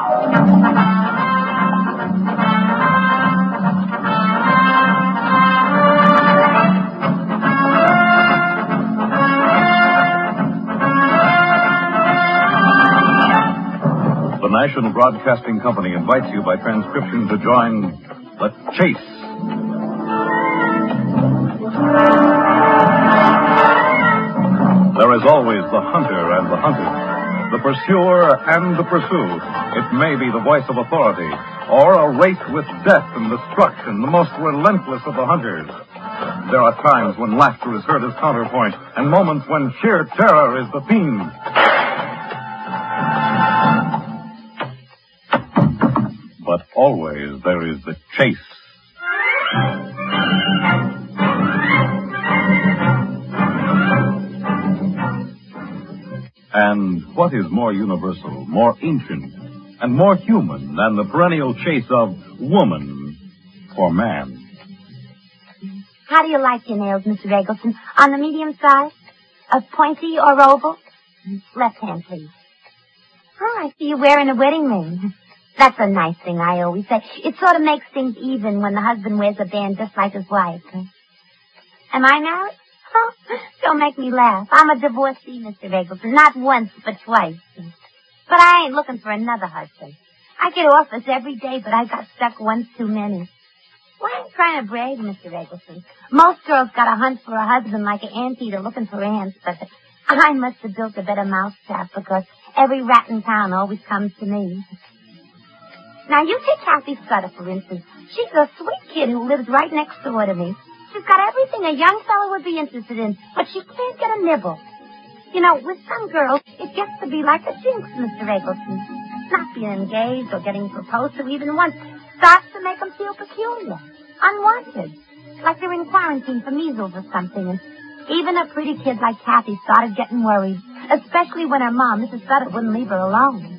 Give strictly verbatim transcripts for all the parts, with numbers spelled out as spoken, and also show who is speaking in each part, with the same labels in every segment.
Speaker 1: The National Broadcasting Company invites you by transcription to join The Chase. There is always the hunter and the hunted, the pursuer and the pursued. It may be the voice of authority, or a race with death and destruction, the most relentless of the hunters. There are times when laughter is heard as counterpoint, and moments when sheer terror is the theme. But always there is the chase. And what is more universal, more ancient, and more human than the perennial chase of woman for man?
Speaker 2: How do you like your nails, Mister Eggleston? On the medium size? A pointy or oval? Left hand, please. Oh, I see you're wearing a wedding ring. That's a nice thing, I always say. It sort of makes things even when the husband wears a band just like his wife. Am I married? Oh, don't make me laugh. I'm a divorcee, Mister Eggleston. Not once, but twice. But I ain't looking for another husband. I get offers every day, but I got stuck once too many. Well, I ain't trying to brag, Mister Eggleston. Most girls got a hunt for a husband like an anteater looking for ants, but I must have built a better mousetrap because every rat in town always comes to me. Now, you take Kathy Scudder, for instance. She's a sweet kid who lives right next door to me. She's got everything a young fellow would be interested in, but she can't get a nibble. You know, with some girls, it gets to be like a jinx, Mister Eggleston. Not being engaged or getting proposed to even once starts to make them feel peculiar, unwanted, like they're in quarantine for measles or something. And even a pretty kid like Kathy started getting worried, especially when her mom, Missus Scudder, wouldn't leave her alone.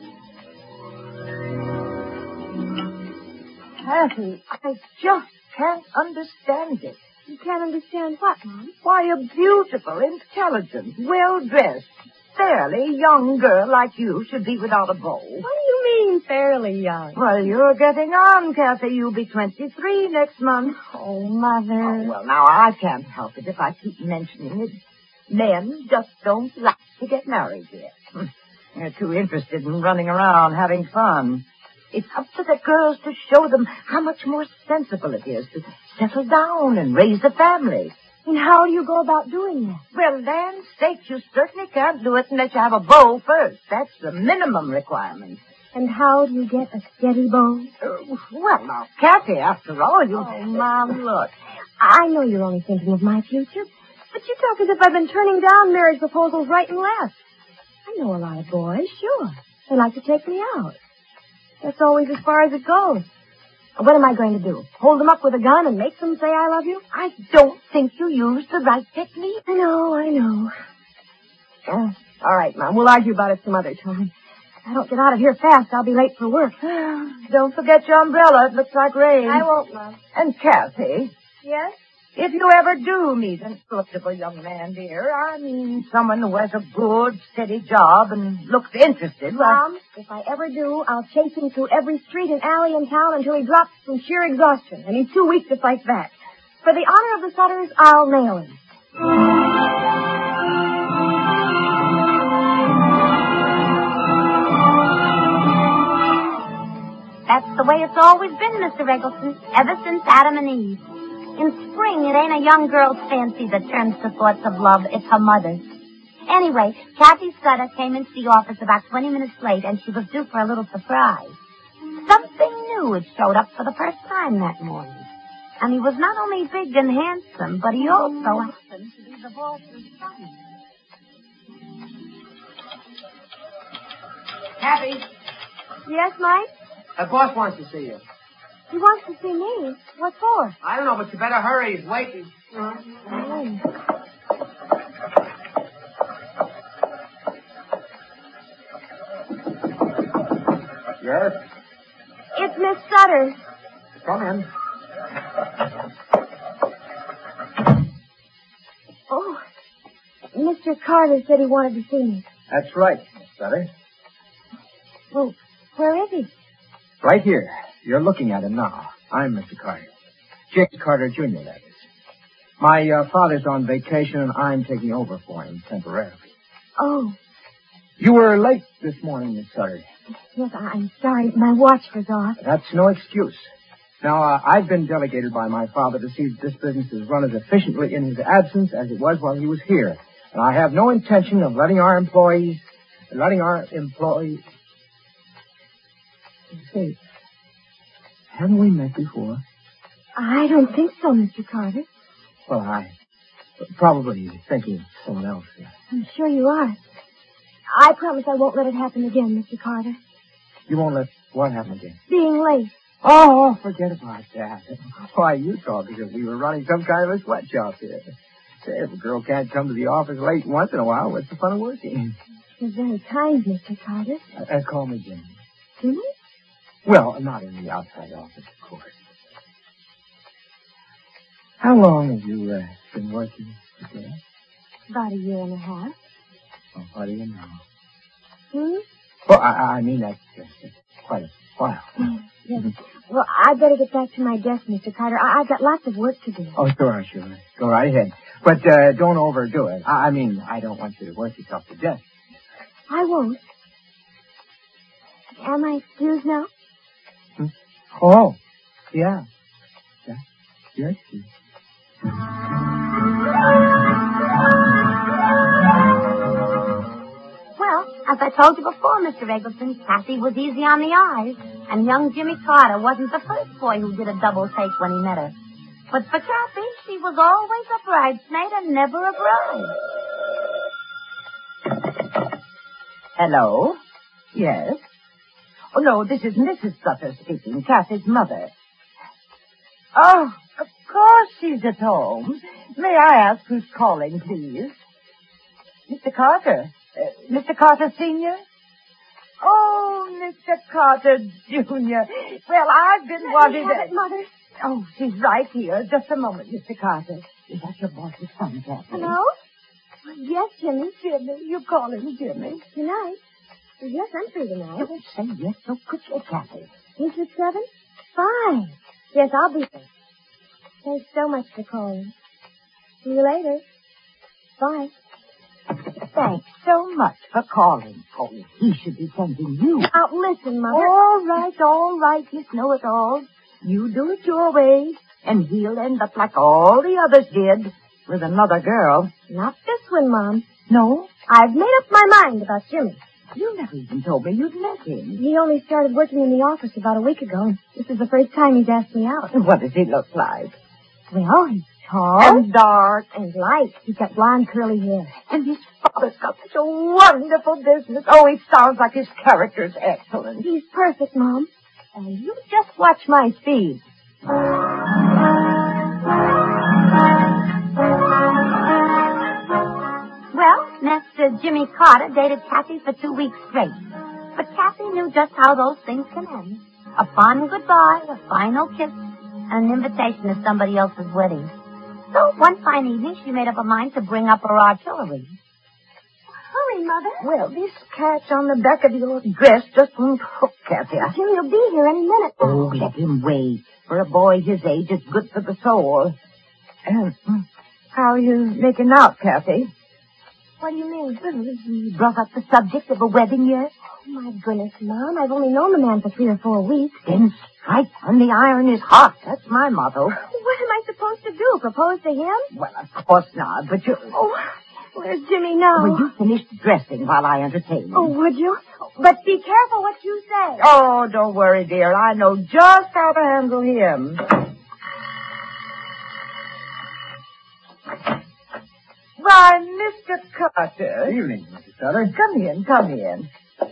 Speaker 3: Kathy, I just can't understand it.
Speaker 2: You can't understand what, Mom?
Speaker 3: Why, a beautiful, intelligent, well-dressed, fairly young girl like you should be without a beau.
Speaker 2: What do you mean, fairly young?
Speaker 3: Well, you're getting on, Kathy. You'll be twenty-three next month.
Speaker 2: Oh, Mother.
Speaker 3: Oh, well, now, I can't help it if I keep mentioning it. Men just don't like to get married yet. They're too interested in running around having fun. It's up to the girls to show them how much more sensible it is to settle down and raise a family.
Speaker 2: And how do you go about doing that?
Speaker 3: Well, land sakes, you certainly can't do it unless you have a beau first. That's the minimum requirement.
Speaker 2: And how do you get a steady beau?
Speaker 3: Uh, well, now, Kathy, after all, you...
Speaker 2: Oh, Mom, look. I know you're only thinking of my future, but you talk as if I've been turning down marriage proposals right and left. I know a lot of boys, sure. They like to take me out. That's always as far as it goes. What am I going to do? Hold them up with a gun and make them say I love you?
Speaker 3: I don't think you used the right technique.
Speaker 2: I know, I know. Uh, all right, Mom. We'll argue about it some other time. If I don't get out of here fast, I'll be late for work.
Speaker 3: Don't forget your umbrella. It looks like rain.
Speaker 2: I won't, Mom.
Speaker 3: And Kathy.
Speaker 2: Yes?
Speaker 3: If you ever do meet an eligible young man, dear, I mean someone who has a good, steady job and looks interested, well...
Speaker 2: Mom, if I ever do, I'll chase him through every street and alley in town until he drops from sheer exhaustion. And he's too weak to fight back. For the honor of the Sutters, I'll nail him. That's the way it's always been, Mister Eggleston, ever since Adam and Eve. In spring, it ain't a young girl's fancy that turns to thoughts of love. It's her mother's. Anyway, Kathy Scudder came into the office about twenty minutes late, and she was due for a little surprise. Something new had showed up for the first time that morning. And he was not only big and handsome, but he also happened to be the boss's son.
Speaker 4: Kathy,
Speaker 2: Yes, Mike?
Speaker 4: the boss wants to see you.
Speaker 2: He wants to see me. What for?
Speaker 4: I don't know, but you better hurry. He's waiting.
Speaker 2: Oh.
Speaker 4: Yes?
Speaker 2: It's Miss Scudder.
Speaker 4: Come in.
Speaker 2: Oh, Mister Carter said he wanted to see me.
Speaker 4: That's right, Miss Scudder.
Speaker 2: Well, Where is he?
Speaker 5: Right here. You're looking at him now. I'm Mister Carter. James Carter, Junior, that is. My uh, father's on vacation, and I'm taking over for him temporarily.
Speaker 2: Oh.
Speaker 5: You were late this morning, Miss Sutter.
Speaker 2: Yes, I'm sorry. My watch was off.
Speaker 5: That's no excuse. Now, uh, I've been delegated by my father to see that this business is run as efficiently in his absence as it was while he was here. And I have no intention of letting our employees, letting our employees... Say, haven't we met before?
Speaker 2: I don't think so, Mister Carter.
Speaker 5: Well, I probably thinking of someone else. Yeah.
Speaker 2: I'm sure you are. I promise I won't let it happen again, Mister Carter.
Speaker 5: You won't let what happen again?
Speaker 2: Being late.
Speaker 5: Oh, forget about that. Why, you thought because we were running some kind of a sweatshop here. Say, if a girl can't come to the office late once in a while, what's the fun of working?
Speaker 2: You're very kind, Mister Carter.
Speaker 5: Uh, uh, call me Jimmy.
Speaker 2: Jimmy?
Speaker 5: Well, not in the outside office, of course. How long have you uh, been working today?
Speaker 2: About a year and a half.
Speaker 5: Well, what do you know?
Speaker 2: Hmm?
Speaker 5: Well, I, I mean, that's uh, quite a while.
Speaker 2: Yes. Well, I'd better get back to my desk, Mister Carter. I- I've got lots of work to do.
Speaker 5: Oh, sure, sure. Go right ahead. But uh, don't overdo it. I, I mean, I don't want you to work yourself to death.
Speaker 2: I won't. Am I excused now?
Speaker 5: Hmm? Oh, yeah. Yeah. You're excused.
Speaker 2: Well, as I told you before, Mister Eggleston, Kathy was easy on the eyes, and young Jimmy Carter wasn't the first boy who did a double take when he met her. But for Kathy, she was always a bridesmaid and never a bride.
Speaker 3: Hello? Yes? Oh, no, this is Missus Sutter speaking, Kathy's mother. Oh, of course she's at home. May I ask who's calling, please? Mister Carter. Uh, Mister Carter Senior? Oh, Mister Carter Junior Well, I've been
Speaker 2: Let
Speaker 3: wanting
Speaker 2: me have
Speaker 3: to...
Speaker 2: it, Mother.
Speaker 3: Oh, she's right here. Just a moment, Mister Carter. Is that your boss's son, Kathy?
Speaker 2: Hello? Yes, Jimmy.
Speaker 3: Jimmy, you call him Jimmy.
Speaker 2: Tonight? Yes, I'm free tonight.
Speaker 3: Don't say yes so quickly, Kathy.
Speaker 2: Eight at seven? Fine. Yes, I'll be there. Thanks so much for calling. See you later. Bye.
Speaker 3: Thanks so much for calling. Oh, he should be sending you.
Speaker 2: Now, listen, Mother.
Speaker 3: All right, all right, Miss Know-It-All. You do it your way, and he'll end up like all the others did, with another girl.
Speaker 2: Not this one, Mom.
Speaker 3: No?
Speaker 2: I've made up my mind about Jimmy.
Speaker 3: You never even told me you'd met him.
Speaker 2: He only started working in the office about a week ago, and this is the first time he's asked me out.
Speaker 3: What does he look like?
Speaker 2: Well, he's tall.
Speaker 3: And dark.
Speaker 2: And light. He's got blonde curly hair.
Speaker 3: And his father's got such a wonderful business. Oh, he sounds like his character's excellent.
Speaker 2: He's perfect, Mom.
Speaker 3: And you just watch my speed.
Speaker 2: Well, Mister Jimmy Carter dated Kathy for two weeks straight. But Kathy knew just how those things can end. A fond goodbye, a final kiss, and an invitation to somebody else's wedding. So one fine evening, she made up her mind to bring up her artillery. Hurry, Mother.
Speaker 3: Well, this catch on the back of your dress just won't hook, Kathy. I...
Speaker 2: Jimmy will be here any minute.
Speaker 3: Oh, let him wait. For a boy his age, it's good for the soul. Uh, how are you making out, Kathy?
Speaker 2: What do you mean?
Speaker 3: You brought up the subject of a wedding yet?
Speaker 2: Oh, my goodness, Mom. I've only known the man for three or four weeks.
Speaker 3: Then strike when the iron is hot. That's my motto.
Speaker 2: What am I supposed to do? Propose to him?
Speaker 3: Well, of course not, but you...
Speaker 2: Oh, where's Jimmy now?
Speaker 3: Will you finish dressing while I entertain you?
Speaker 2: Oh, would you? But be careful what you say.
Speaker 3: Oh, don't worry, dear. I know just how to handle him. Why, Mister Carter.
Speaker 5: Good evening, Missus Sutter.
Speaker 3: Come in, come in.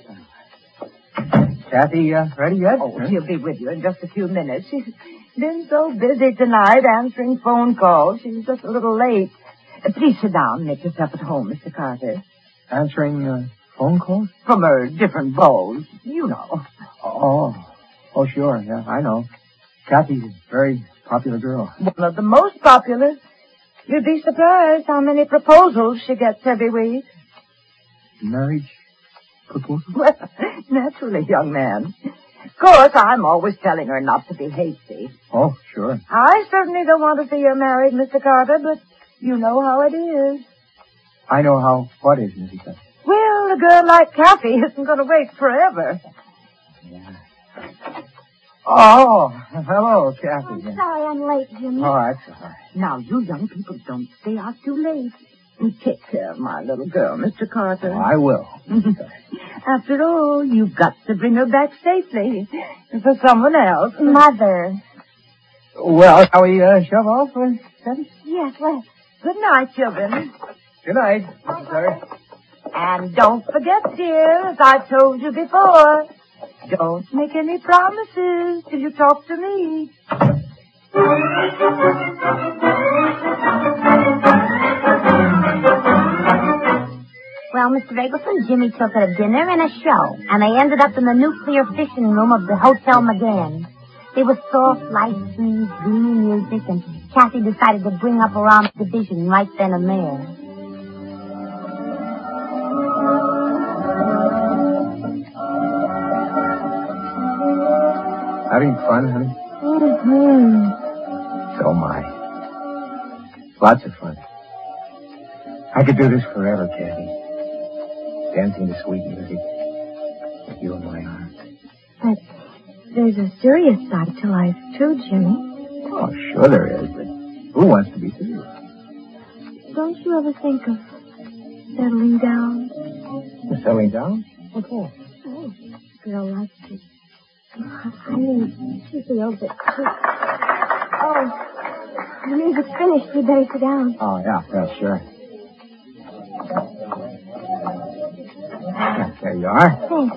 Speaker 5: Kathy, uh, ready yet?
Speaker 3: Oh,
Speaker 5: Huh?
Speaker 3: she'll be with you in just a few minutes. She's been so busy tonight answering phone calls. She's just a little late. Uh, please sit down and make yourself at home, Mister Carter.
Speaker 5: Answering uh, phone calls?
Speaker 3: From her different beaux, you know.
Speaker 5: Oh, oh, sure, yeah, I know. Kathy's a very popular girl.
Speaker 3: One of the most popular. You'd be surprised how many proposals she gets every week.
Speaker 5: Marriage proposal?
Speaker 3: Well, naturally, young man. Of course, I'm always telling her not to be hasty.
Speaker 5: Oh, sure.
Speaker 3: I certainly don't want to see her married, Mister Carter, but you know how it is.
Speaker 5: I know how. What is, Missus Carter?
Speaker 3: Well, a girl like Kathy isn't going to wait forever.
Speaker 5: Yeah. Oh, hello, Kathy.
Speaker 2: I'm sorry I'm late, Jimmy.
Speaker 5: Oh, that's all right.
Speaker 3: Now, you young people don't stay out too late. And take care of my little girl, Mister Carter.
Speaker 5: Oh, I will.
Speaker 3: After all, you've got to bring her back safely for someone else.
Speaker 2: Mother.
Speaker 5: Well, shall we uh, shove off, uh, Kathy?
Speaker 2: Yes, well,
Speaker 3: Good night, children.
Speaker 5: Good night, Missus Carter.
Speaker 3: And don't forget, dear, as I told you before, don't make any promises till you talk to me.
Speaker 2: Well, Mister Eggleston, Jimmy took her to dinner and a show, and they ended up in the nuclear fission room of the Hotel McGann. There was soft light scenes, dreamy music, and Kathy decided to bring up her arms division right then and there.
Speaker 5: Having fun, honey?
Speaker 2: Mm-hmm.
Speaker 5: So am I. Lots of fun. I could do this forever, Kathy. Dancing to sweet music with you in my arms.
Speaker 2: But there's a serious side to life, too, Jimmy.
Speaker 5: Oh, sure there is, but who wants to be serious?
Speaker 2: Don't you ever think of settling down?
Speaker 5: Settling down? What for?
Speaker 2: Oh, a girl like you. I mean, she feels it, too. Oh, the music's finished. We better sit down.
Speaker 5: Oh, yeah, yeah, sure. There you are.
Speaker 2: Thanks.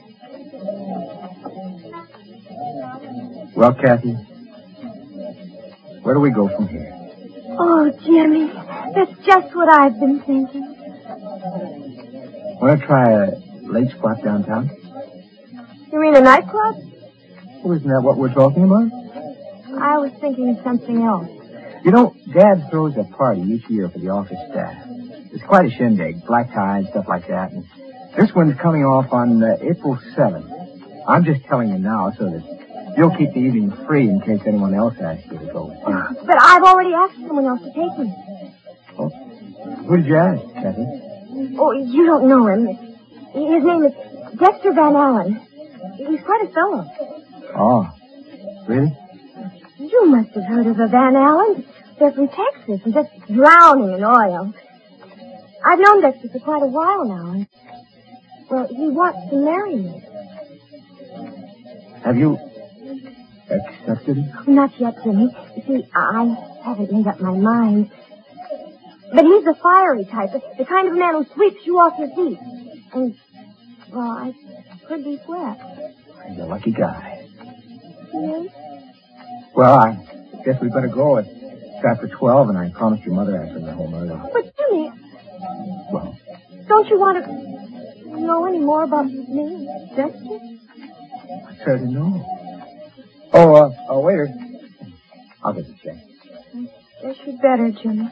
Speaker 5: Well, Kathy, where do we go from here?
Speaker 2: Oh, Jimmy, that's just what I've been thinking.
Speaker 5: Want to try a late spot downtown?
Speaker 2: You mean a nightclub?
Speaker 5: Oh, isn't that what we're talking about?
Speaker 2: I was thinking of something else.
Speaker 5: You know, Dad throws a party each year for the office staff. It's quite a shindig, black tie and stuff like that. And this one's coming off on uh, April seventh. I'm just telling you now so that you'll keep the evening free in case anyone else asks you to go.
Speaker 2: But I've already asked someone else to take me.
Speaker 5: Oh, who did you ask, Kathy?
Speaker 2: Oh, you don't know him. His name is Dexter Van Allen. He's quite a fellow.
Speaker 5: Oh, really?
Speaker 2: You must have heard of the Van Allens. They're from Texas and just drowning in oil. I've known Dexter for quite a while now, and, well, he wants to marry me.
Speaker 5: Have you accepted it?
Speaker 2: Not yet, Jimmy. You see, I haven't made up my mind. But he's the fiery type, the, the kind of man who sweeps you off your feet. And, well, I could be swept.
Speaker 5: You're a lucky guy.
Speaker 2: Yes?
Speaker 5: Well, I guess we better go. It's after twelve, and I promised your mother I'd bring her home early.
Speaker 2: But, Jimmy,
Speaker 5: Well,
Speaker 2: don't you want to know any more about me and Dexter?
Speaker 5: I certainly know. Oh, uh, oh, waiter. I'll get the check.
Speaker 2: Guess you'd better, Jimmy.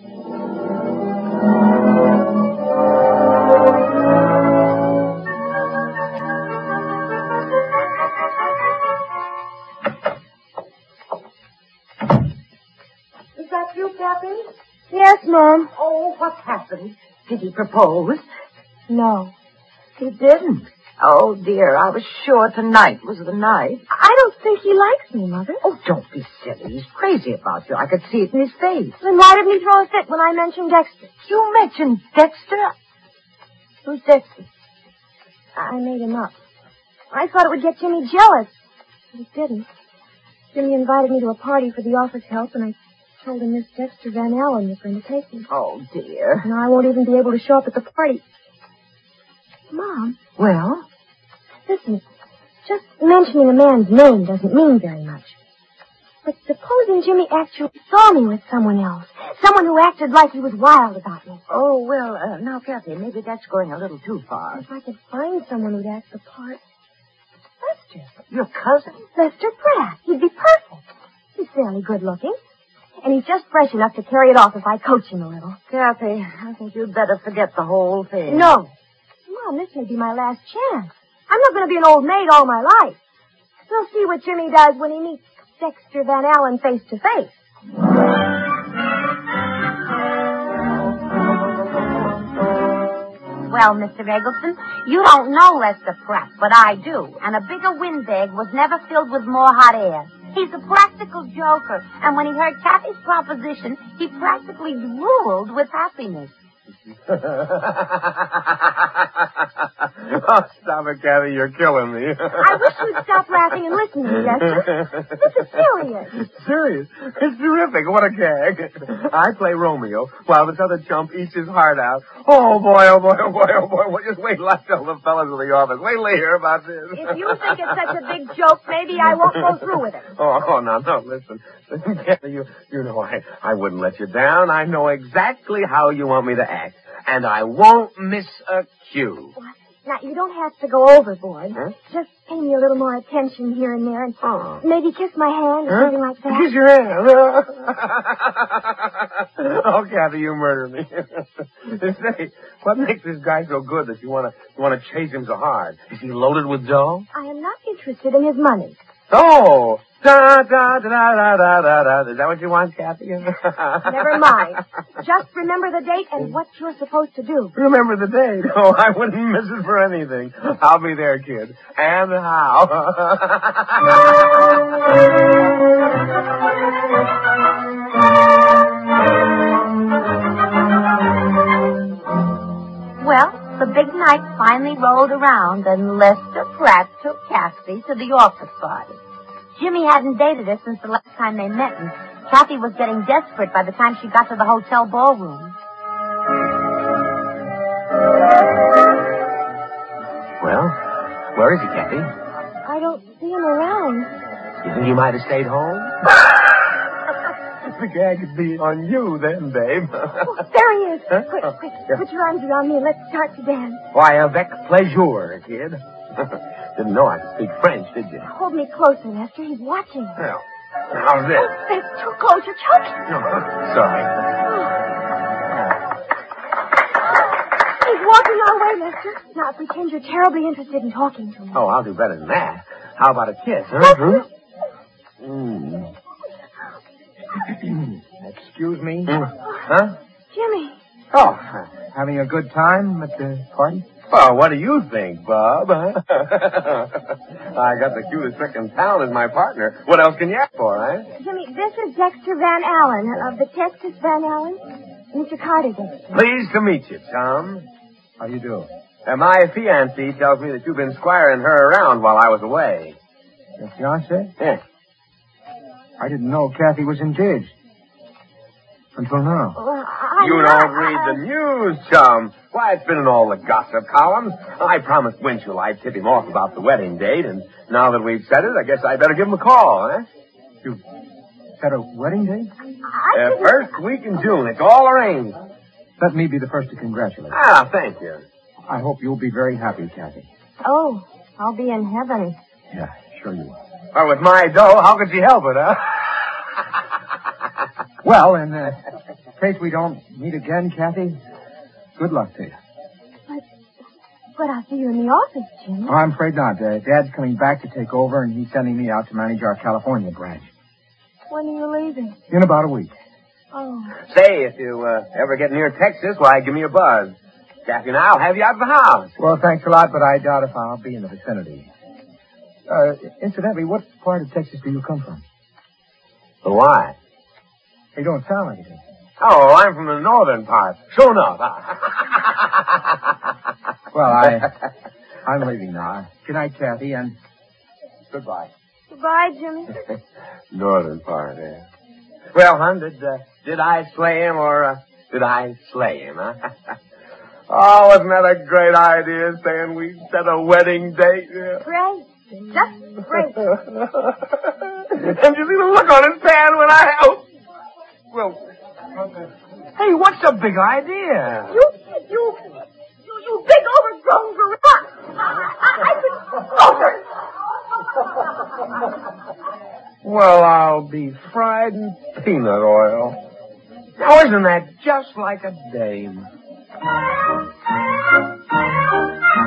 Speaker 3: Is that you, Kathy?
Speaker 2: Yes, Mom.
Speaker 3: Oh, what happened? Did he propose?
Speaker 2: No.
Speaker 3: He didn't. Oh, dear, I was sure tonight was the night.
Speaker 2: I don't think he likes me, Mother.
Speaker 3: Oh, don't be silly. He's crazy about you. I could see it in his face.
Speaker 2: Then why didn't he throw a fit when I mentioned Dexter?
Speaker 3: You mentioned Dexter.
Speaker 2: Who's Dexter? I made him up. I thought it would get Jimmy jealous. But it didn't. Jimmy invited me to a party for the office help, and I told him Miss Dexter Van Allen was going to take me.
Speaker 3: Oh, dear.
Speaker 2: And I won't even be able to show up at the party. Mom,
Speaker 3: Well?
Speaker 2: listen. Just mentioning a man's name doesn't mean very much. But supposing Jimmy actually saw me with someone else. Someone who acted like he was wild about me.
Speaker 3: Oh, well, uh, now, Kathy, maybe that's going a little too far.
Speaker 2: If I could find someone who'd act the part. Lester.
Speaker 3: Your cousin?
Speaker 2: Lester Pratt. He'd be perfect. He's fairly good looking. And he's just fresh enough to carry it off if I coach him a little.
Speaker 3: Kathy, I think you'd better forget the whole thing.
Speaker 2: No.
Speaker 6: on, this may be my last chance. I'm not going to be an old maid all my life. We'll see what Jimmy does when he meets Dexter Van Allen face to face.
Speaker 2: Well, Mister Eggleston, you don't know Lester Pratt, but I do. And a bigger wind bag was never filled with more hot air. He's a practical joker, and when he heard Kathy's proposition, he practically drooled with happiness.
Speaker 7: Oh, stop it, Kathy. You're killing me.
Speaker 6: I wish you'd stop laughing and listen to me, Lester. This is serious.
Speaker 7: Serious? It's terrific. What a gag. I play Romeo while this other chump eats his heart out. Oh, boy, oh, boy, oh, boy, oh, boy. Well, just wait till I tell the fellas in the office. Wait till they hear about this.
Speaker 6: If you think it's such a big joke, maybe I won't go through with it.
Speaker 7: Oh, oh no, no, listen. Listen, Kathy, you, you know I, I wouldn't let you down. I know exactly how you want me to act. And I won't miss a cue.
Speaker 6: What? Now, you don't have to go overboard.
Speaker 7: Huh?
Speaker 6: Just pay me a little more attention here and there and
Speaker 7: Oh.
Speaker 6: maybe kiss my hand or
Speaker 7: Huh?
Speaker 6: something like that.
Speaker 7: Kiss your hand. Oh, Kathy, you murder me. Say, what makes this guy so good that you want to you want to chase him so hard? Is he loaded with dough?
Speaker 6: I am not interested in his money.
Speaker 7: Oh! Da, da, da, da, da, da, da. Is that what you want, Kathy?
Speaker 6: Never mind. Just remember the date and what you're supposed to do.
Speaker 7: Remember the date? Oh, I wouldn't miss it for anything. I'll be there, kid. And how?
Speaker 2: Well, the big night finally rolled around, and Lester Pratt took Kathy to the office party. Jimmy hadn't dated her since the last time they met, and Kathy was getting desperate by the time she got to the hotel ballroom.
Speaker 7: Well, where is he, Kathy?
Speaker 6: I don't see him around.
Speaker 7: You think he might have stayed home? The gag would be on you then, babe.
Speaker 6: Oh, there he is.
Speaker 7: Huh?
Speaker 6: Quick, quick.
Speaker 7: Yeah.
Speaker 6: Put your arms around me and let's start to dance.
Speaker 7: Why, avec plaisir, kid. Didn't know I could speak French, did you?
Speaker 6: Hold me closer, Lester. He's watching.
Speaker 7: Well, how's this?
Speaker 6: It's too close. You're choking.
Speaker 7: No, sorry.
Speaker 6: He's walking our way, Lester. Now, pretend you're terribly interested in talking to him.
Speaker 7: Oh, I'll do better than that. How about a kiss, huh?
Speaker 6: Lester!
Speaker 7: Mm.
Speaker 5: Excuse me.
Speaker 7: Huh?
Speaker 6: Jimmy.
Speaker 5: Oh, having a good time at the party?
Speaker 7: Well, what do you think, Bob? I got the cutest trick in town as my partner. What else can you ask for, eh?
Speaker 6: Jimmy, this is Dexter Van Allen of the Texas Van Allen. Mister Carter Dexter.
Speaker 7: Pleased to meet you, Tom.
Speaker 5: How do you do?
Speaker 7: Uh, my fiancée tells me that you've been squiring her around while I was away.
Speaker 5: Your fiancé?
Speaker 7: Yes.
Speaker 5: I didn't know Kathy was engaged. Until now.
Speaker 6: Well, I
Speaker 7: You
Speaker 6: know,
Speaker 7: don't read
Speaker 6: I-
Speaker 7: the news, chum. Why, it's been in all the gossip columns. I promised Winchell I'd tip him off about the wedding date, and now that we've said it, I guess I'd better give him a call, eh?
Speaker 5: You set a wedding date?
Speaker 6: I
Speaker 7: Uh,
Speaker 6: didn't-
Speaker 7: first week in June. It's all arranged.
Speaker 5: Let me be the first to congratulate you.
Speaker 7: Ah, thank you.
Speaker 5: I hope you'll be very happy, Kathy.
Speaker 6: Oh, I'll be in heaven.
Speaker 5: Yeah, sure you will.
Speaker 7: Well, with my dough, how could she help it, huh?
Speaker 5: Well, in uh, case we don't meet again, Kathy, good luck to you.
Speaker 6: But, but I'll see you in the office, Jimmy.
Speaker 5: Oh, I'm afraid not. Uh, Dad's coming back to take over, and he's sending me out to manage our California branch.
Speaker 6: When are you leaving?
Speaker 5: In about a week.
Speaker 6: Oh.
Speaker 7: Say, if you uh, ever get near Texas, why, give me a buzz. Kathy and I'll have you out of the house.
Speaker 5: Well, thanks a lot, but I doubt if I'll be in the vicinity. Uh, incidentally, what part of Texas do you come from?
Speaker 7: Why?
Speaker 5: You don't sound like it.
Speaker 7: Oh, I'm from the northern part. Sure enough.
Speaker 5: Well, I, I'm leaving now. Good night, Kathy, and goodbye.
Speaker 6: Goodbye, Jimmy.
Speaker 7: Northern part, eh? Well, hon, did, uh, did I slay him or uh, did I slay him, huh? Oh, wasn't that a great idea, saying we set a wedding date? Yeah.
Speaker 6: Great. Just great.
Speaker 7: And you see the look on his pan when I... Oh, well... Hey, what's the big idea?
Speaker 6: You, you, you, you big overgrown gorilla. I, I, I've been
Speaker 7: Well, I'll be fried in peanut oil. Now, isn't that just like a dame?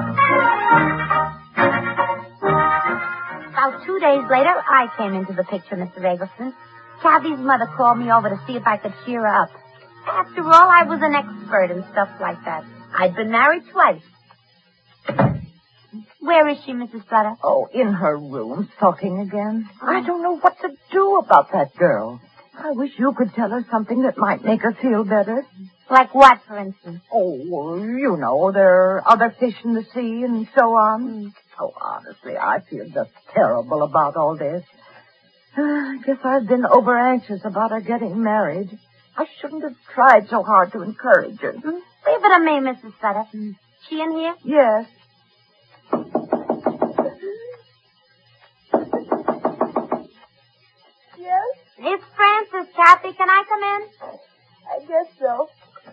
Speaker 2: two days later, I came into the picture, Mister Eggleston. Kathy's mother called me over to see if I could cheer her up. After all, I was an expert in stuff like that. I'd been married twice. Where is she, Missus Sutter?
Speaker 3: Oh, in her room, sulking again. I don't know what to do about that girl. I wish you could tell her something that might make her feel better.
Speaker 2: Like what, for instance?
Speaker 3: Oh, well, you know, there are other fish in the sea and so on. Mm. Oh, honestly, I feel just terrible about all this. Uh, I guess I've been over-anxious about her getting married. I shouldn't have tried so hard to encourage her.
Speaker 2: Hmm? Leave it to me, Missus Sutter. Hmm. She in here?
Speaker 3: Yes.
Speaker 6: Yes?
Speaker 2: It's Frances, Kathy. Can I come in?
Speaker 6: I guess so.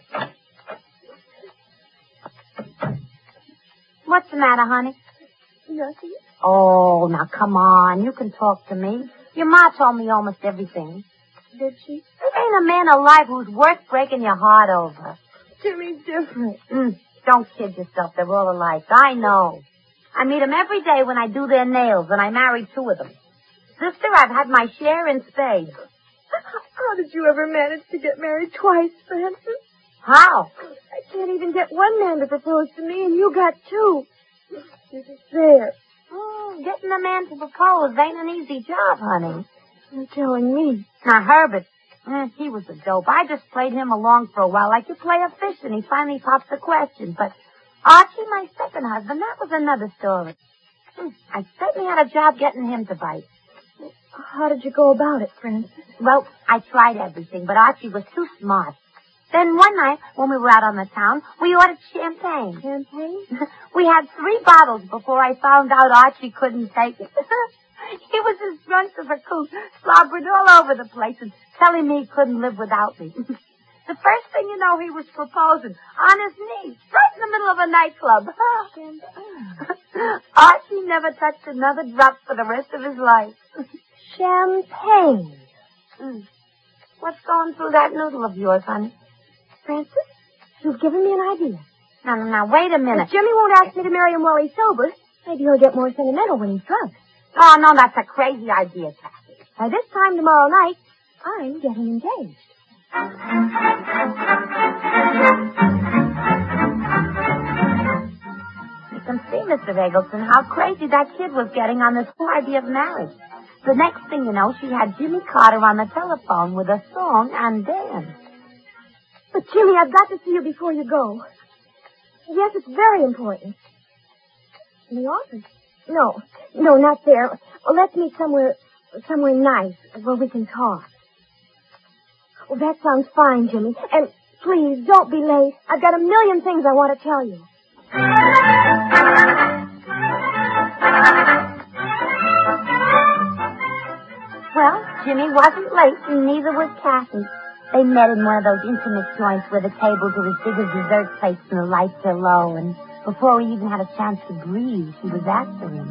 Speaker 2: What's the matter, honey?
Speaker 6: Nothing.
Speaker 2: Oh, now come on. You can talk to me. Your ma told me almost everything.
Speaker 6: Did she?
Speaker 2: There ain't a man alive who's worth breaking your heart over.
Speaker 6: Jimmy's different.
Speaker 2: Mm, don't kid yourself. They're all alike. I know. I meet 'em every day when I do their nails, and I married two of them. Sister, I've had my share in spades.
Speaker 6: How did you ever manage to get married twice, Francis?
Speaker 2: How?
Speaker 6: I can't even get one man to propose to me, and you got two. You're just there.
Speaker 2: Oh, getting a man to propose ain't an easy job, honey.
Speaker 6: You're telling me.
Speaker 2: Now, Herbert, mm, he was a dope. I just played him along for a while like you play a fish, and he finally pops the question. But Archie, my second husband, that was another story. Mm, I certainly had a job getting him to bite.
Speaker 6: How did you go about it, Francis?
Speaker 2: Well, I tried everything, but Archie was too smart. Then one night, when we were out on the town, we ordered champagne.
Speaker 6: Champagne?
Speaker 2: We had three bottles before I found out Archie couldn't take it. He was as drunk as a coot, slobbering all over the place and telling me he couldn't live without me. The first thing you know, he was proposing on his knees, right in the middle of a nightclub. Archie never touched another drop for the rest of his life.
Speaker 6: Champagne.
Speaker 2: Mm. What's going through that noodle of yours, honey?
Speaker 6: Francis, you've given me an idea.
Speaker 2: Now, now, now, wait a minute.
Speaker 6: If Jimmy won't ask me to marry him while he's sober, maybe he'll get more sentimental when he's drunk.
Speaker 2: Oh, no, that's a crazy idea, Kathy.
Speaker 6: By this time tomorrow night, I'm getting engaged.
Speaker 2: You can see, Mister Eggleston, how crazy that kid was getting on this whole idea of marriage. The next thing you know, she had Jimmy Carter on the telephone with a song and dance.
Speaker 6: But, Jimmy, I've got to see you before you go. Yes, it's very important. In the office? No. No, not there. Well, let's meet somewhere, somewhere nice where we can talk. Well, that sounds fine, Jimmy. And please, don't be late. I've got a million things I want to tell you.
Speaker 2: Well, Jimmy wasn't late, and neither was Kathy. They met in one of those intimate joints where the tables are as big as dessert plates and the lights are low, and before we even had a chance to breathe, she was after him.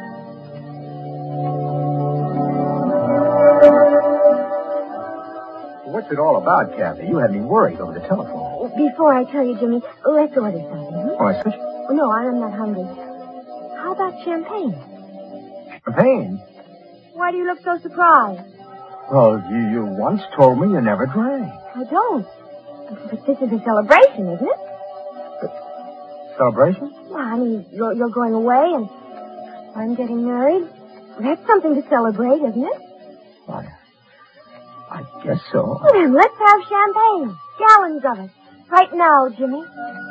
Speaker 5: What's it all about, Kathy? You had me worried over the telephone.
Speaker 6: Before I tell you, Jimmy, let's order something. Hmm?
Speaker 5: Oh, I see.
Speaker 6: Oh, no, I'm not hungry. How about champagne?
Speaker 5: Champagne?
Speaker 6: Why do you look so surprised?
Speaker 5: Well, you, you once told me you never drank.
Speaker 6: I don't. But this is a celebration, isn't it?
Speaker 5: Celebration?
Speaker 6: Well, I mean, you're, you're going away and I'm getting married. That's something to celebrate, isn't it?
Speaker 5: Why, I guess so.
Speaker 6: Well, then, let's have champagne. Gallons of it. Right now, Jimmy.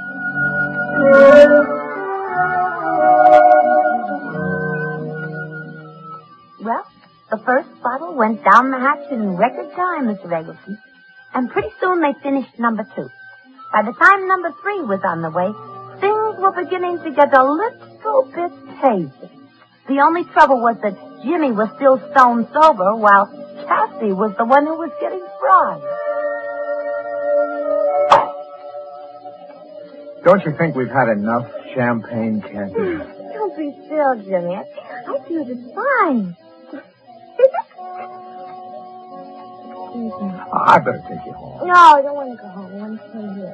Speaker 2: Well, the first bottle went down the hatch in record time, Mister Eggleston. And pretty soon they finished number two. By the time number three was on the way, things were beginning to get a little bit hazy. The only trouble was that Jimmy was still stone sober, while Kathy was the one who was getting fried.
Speaker 5: Don't you think we've had enough champagne, Kathy?
Speaker 6: Don't be still, Jimmy. I, I feel just fine.
Speaker 5: I better take you home.
Speaker 6: No, I don't want to go home. I want to stay here.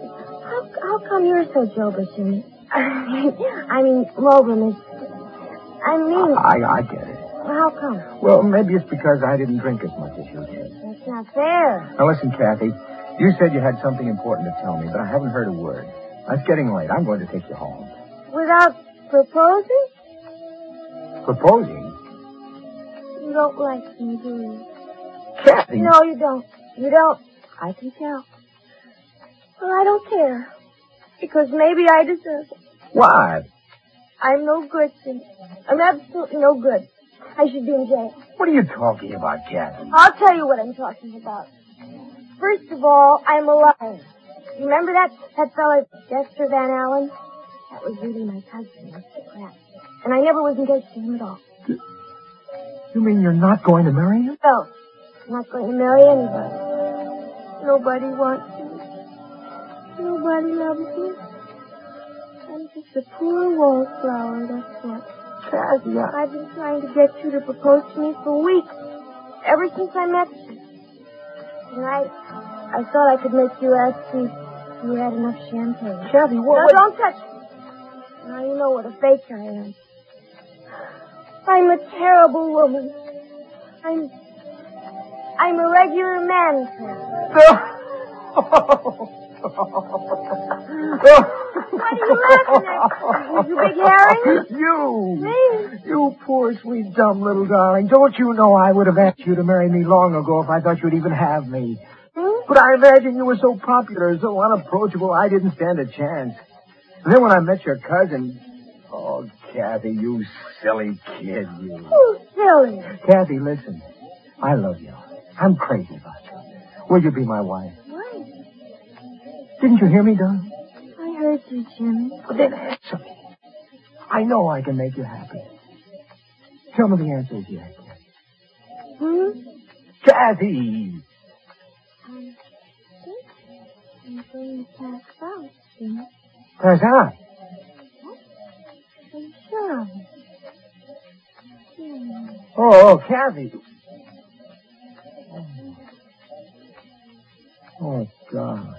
Speaker 6: How, how come you're so jovial, Jimmy? I mean, Rowland is... I mean...
Speaker 5: I, I get it.
Speaker 6: How come?
Speaker 5: Well, maybe it's because I didn't drink as much as you did.
Speaker 6: That's not fair.
Speaker 5: Now, listen, Kathy. You said you had something important to tell me, but I haven't heard a word. It's getting late. I'm going to take you home.
Speaker 6: Without proposing?
Speaker 5: Proposing?
Speaker 6: You don't like me, do you?
Speaker 5: Kathy!
Speaker 6: No, you don't. You don't. I can tell. Well, I don't care. Because maybe I deserve it.
Speaker 5: Why?
Speaker 6: I'm no good, Jim. I'm absolutely no good. I should be in jail.
Speaker 5: What are you talking about, Kathy?
Speaker 6: I'll tell you what I'm talking about. First of all, I'm a liar. You remember that, that fellow, Dexter Van Allen? That was really my cousin, Mister Pratt. And I never was engaged to him at all.
Speaker 5: You mean you're not going to marry him?
Speaker 6: No. I'm not going to marry anybody. Nobody wants me. Nobody loves me. I'm just a poor wallflower, that's what.
Speaker 5: Kathy, I...
Speaker 6: I've been trying to get you to propose to me for weeks. Ever since I met you. And I... I thought I could make you ask me if you had enough champagne.
Speaker 5: Kathy, what...
Speaker 6: Now,
Speaker 5: what...
Speaker 6: don't touch me. Now you know what a fake I am. I'm a terrible woman. I'm... I'm a regular man trap. What are you laughing at? You big Harry?
Speaker 5: You!
Speaker 6: Me?
Speaker 5: You poor, sweet, dumb little darling. Don't you know I would have asked you to marry me long ago if I thought you'd even have me.
Speaker 6: Hmm?
Speaker 5: But I imagine you were so popular, so unapproachable, I didn't stand a chance. And then when I met your cousin... Oh, Kathy, you silly kid, you.
Speaker 6: Who's silly?
Speaker 5: Kathy, listen. I love you. I'm crazy about you. Will you be my wife?
Speaker 6: What?
Speaker 5: Didn't you hear me, darling?
Speaker 6: I heard you, Jimmy.
Speaker 5: Well, then answer me. I know I can make you happy. Tell me the answer is yes.
Speaker 6: Hmm?
Speaker 5: Kathy!
Speaker 6: I think I'm going to pass out, Jimmy.
Speaker 5: Pass out?
Speaker 6: I'm sure of it. Hmm.
Speaker 5: Oh, oh, Kathy. Oh, God.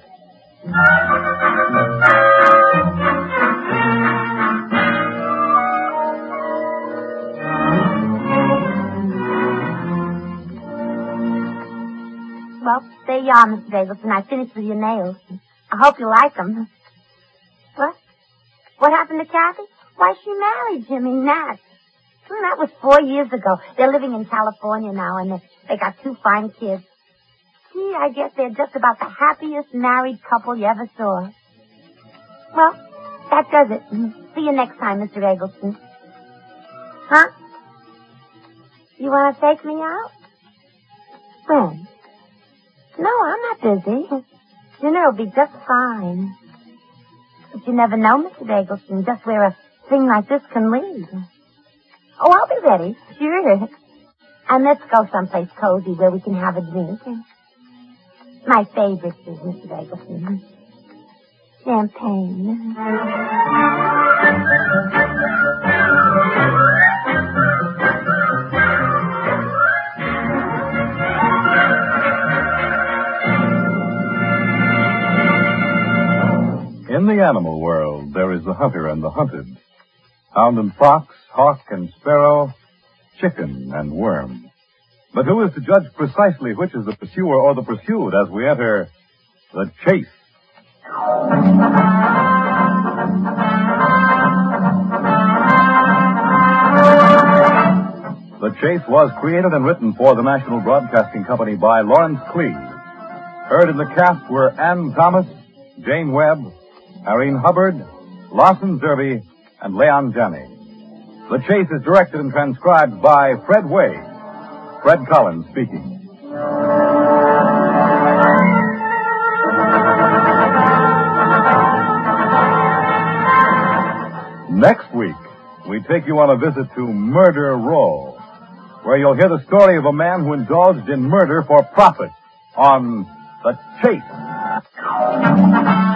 Speaker 2: Well, there you are, Mister Davidson. I finished with your nails. I hope you like them. What? What happened to Kathy? Why, she married Jimmy Nat. Hmm, that was four years ago. They're living in California now, and they, they got two fine kids. Gee, I guess they're just about the happiest married couple you ever saw. Well, that does it. See you next time, Mister Eggleston. Huh? You want to take me out? When? No, I'm not busy. Dinner will be just fine. But you never know, Mister Eggleston, just where a thing like this can lead. Oh, I'll be ready. Sure. And let's go someplace cozy where we can have a drink. My favorite is, Mister Eggleston, champagne.
Speaker 1: In the animal world, there is the hunter and the hunted. Hound and fox, hawk and sparrow, chicken and worm. But who is to judge precisely which is the pursuer or the pursued as we enter the chase? The Chase was created and written for the National Broadcasting Company by Lawrence Cleave. Heard in the cast were Ann Thomas, Jane Webb, Irene Hubbard, Lawson Zerby, and Leon Janney. The Chase is directed and transcribed by Fred Wade. Fred Collins speaking. Next week, we take you on a visit to Murder Row, where you'll hear the story of a man who indulged in murder for profit on The Chase.